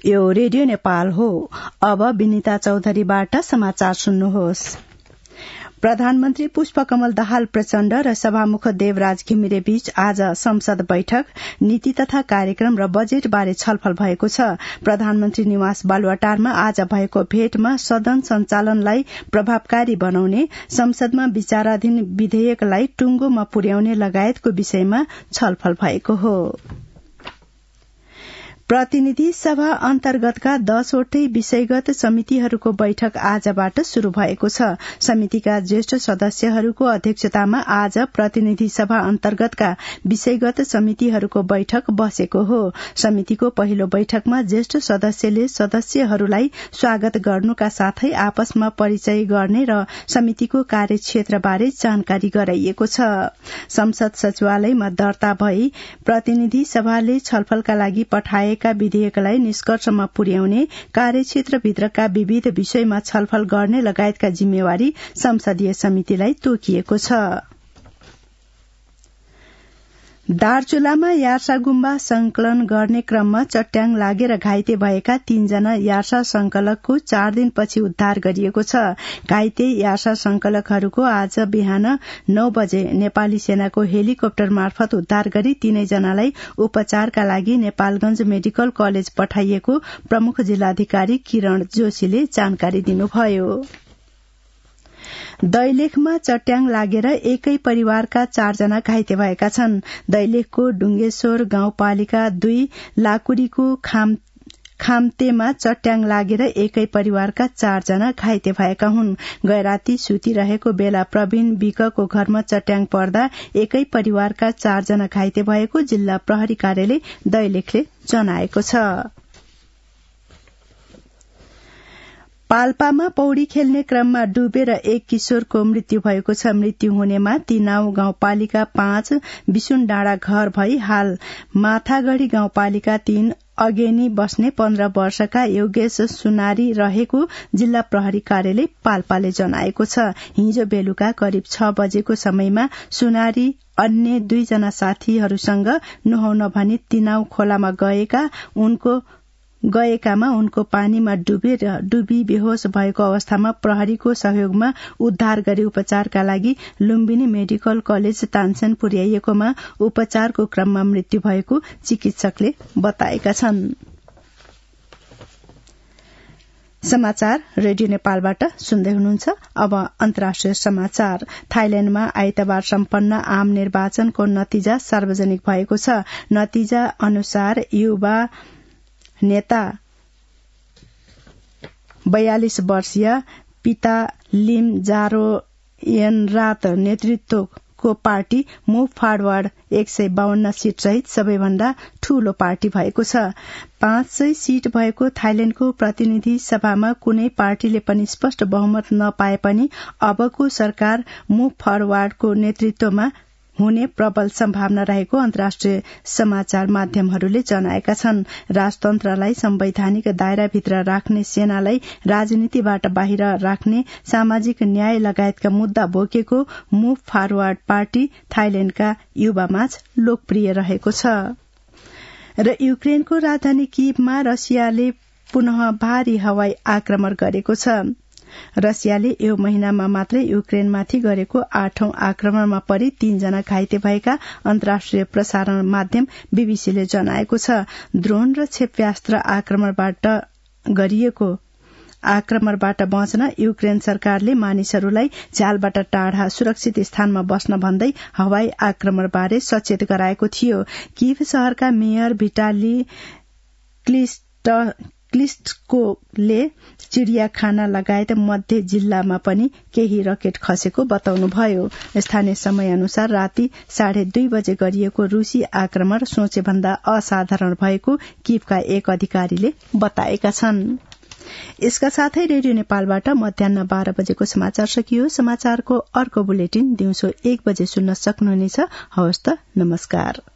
यो रेडियो नेपाल हो। अब विनिता चौधरीबाट समाचार सुन्नुहोस्। प्रधानमन्त्री पुष्पकमल दाहाल प्रचण्ड र सभामुख देवराज घिमिरे बीच आज संसद बैठक, नीति तथा कार्यक्रम र बजेट बारे छलफल भएको छ। प्रधानमन्त्री निवास बालुवाटारमा आज भएको भेटमा सदन सञ्चालनलाई प्रभावकारी बनाउने, संसदमा विचाराधीन विधेयकलाई टुंगोमा पुर्याउने लगायतको विषयमा छलफल भएको हो। प्रतिनिधि सभा अन्तर्गतका 10 वटै विषयगत समितिहरूको बैठक आजबाट शुरू भएको छ। समितिका ज्येष्ठ सदस्यहरूको अध्यक्षतामा आज प्रतिनिधि सभा अन्तर्गतका विषयगत समितिहरूको बैठक बसेको हो। समितिको पहिलो बैठकमा ज्येष्ठ सदस्यले सदस्यहरूलाई स्वागत गर्नुका साथै आपसमा परिचय गर्ने र समितिको कार्यक्षेत्रबारे जानकारी गराइएको छ। संसद सचिवालयमा दर्ता भई प्रतिनिधि सभाले छलफलका लागि पठाए विधेयकलाई निष्कर्षमा पुर्याउने, कार्यक्षेत्रभित्रका विविध विषयमा छलफल गर्ने लगायतका जिम्मेवारी संसदीय समितिलाई तोकिएको छ। दार्चुलामा यार्सा गुम्बा संकलन गर्ने क्रममा चट्याङ लागेर घाइते भएका 3 जना यार्सा संकलकको 4 दिनपछि उद्धार गरिएको छ। घाइते यार्सा संकलकहरूको आज बिहान 9 बजे नेपाली सेनाको हेलिकप्टर मार्फत उद्धार गरी तीनैजनालाई उपचारका लागि नेपालगंज मेडिकल कलेज पठाइएको प्रमुख जिल्लाधिकारी किरण जोशीले जानकारी दिनुभयो। दैलेखमा चट्याङ लागेर एकै परिवारका 4 जना घाइते भएका छन्। दैलेखको डुङ्गेश्वर गाउँपालिका 2 लाकुरीको खाम्तेमा चट्याङ लागेर एकै परिवारका 4 जना घाइते भएका हुन्। गैराती सुतिरहेको बेला प्रवीण विकको घरमा चट्याङ पर्दा एकै परिवारका 4 जना घाइते भएको जिल्ला प्रहरी कार्यालय दैलेखले जनाएको छ। पाल्पामा पौडी खेल्ने क्रममा डुबेर एक किशोरको मृत्यु भएको छ। मृत्यु हुनेमा तिनाउ गाउँपालिका 5 विसुन डाँडा घर भई हाल माथागढ़ी गाउँपालिका 3 अगेनी बस्ने 15 वर्षका योगेश सुनारी रहेको जिल्ला प्रहरी कार्यालय पाल्पाले जनाएको छ। हिजो बेलुका करिब 6 बजेको समयमा सुनारी अन्य 2 जना साथीहरूसँग नुहाउन भनी तिनाउ खोलामा गएकामा उनको पानीमा डुबी बेहोस भएको अवस्थामा प्रहरीको सहयोगमा उद्धार गरी उपचारका लागि लुम्बिनी मेडिकल कलेज तानसेन पुर्याइएकोमा उपचारको क्रममा मृत्यु भएको चिकित्सकले बताएका छन्। समाचार रेडियो नेपालबाट सुन्दै हुनुहुन्छ। अब अन्तर्राष्ट्रिय समाचार। थाइल्याण्डमा आइतबार सम्पन्न आम निर्वाचनको नतिजा सार्वजनिक भएको छ। नतिजा अनुसार युवा नेता 42 वर्षीय पिता लिम जारोयनरात नेतृत्वको पार्टी मुभ फरवर्ड 152 सीट सहित सबैभन्दा ठूलो पार्टी भएको छ। 500 सीट भएको थाइल्याण्डको प्रतिनिधि सभामा कुनै पार्टीले पनि स्पष्ट बहुमत नपाए पनि अबको सरकार मुभ फरवर्डको नेतृत्वमा हुने प्रबल सम्भावना रहेको अन्तर्राष्ट्रिय समाचार माध्यमहरूले जनाएका छन्। राजतन्त्रलाई संवैधानिक दायराभित्र राख्ने, सेनालाई राजनीतिबाट बाहिर राख्ने, सामाजिक न्याय लगायतका मुद्दा बोकेको मुभ फरवर्ड पार्टी थाइल्याण्डका युवामाझ लोकप्रिय रहेको छ। र युक्रेनको राजधानी कीवमा रसियाले पुनः भारी हवाई आक्रमण गरेको छ। रसियाले यो महिनामा मात्रै युक्रेनमाथि गरेको 8औं आक्रमणमा परि 3 जना घाइते भएका अन्तर्राष्ट्रिय प्रसारण माध्यम बीबीसीले जनाएको छ। ड्रोन र क्षेप्यास्त्र आक्रमणबाट गरिएको आक्रमणबाट बच्न युक्रेन सरकारले मानिसहरूलाई झ्यालबाट टाढा सुरक्षित स्थानमा बस्न भन्दै हवाई आक्रमणबारे सचेत गराएको थियो। कीव शहरका मेयर भिटाली क्लिस्टकोले चिड़ियाखाना लगायत मध्य जिल्लामा पनि केही रकेट खसेको बताउनुभयो। स्थानीय समय अनुसार राति 2:30 बजे गरिएको रूसी आक्रमण सोचे भन्दा असाधारण भएको कीवका एक अधिकारीले बताएका छन्। यसका साथै रेडियो नेपालबाट मध्याह्न 12 बजेको समाचार सकियो। समाचारको अर्को बुलेटिन दिउँसो 1 बजे सुन्न सक्नुहुनेछ। हवस् त, नमस्कार।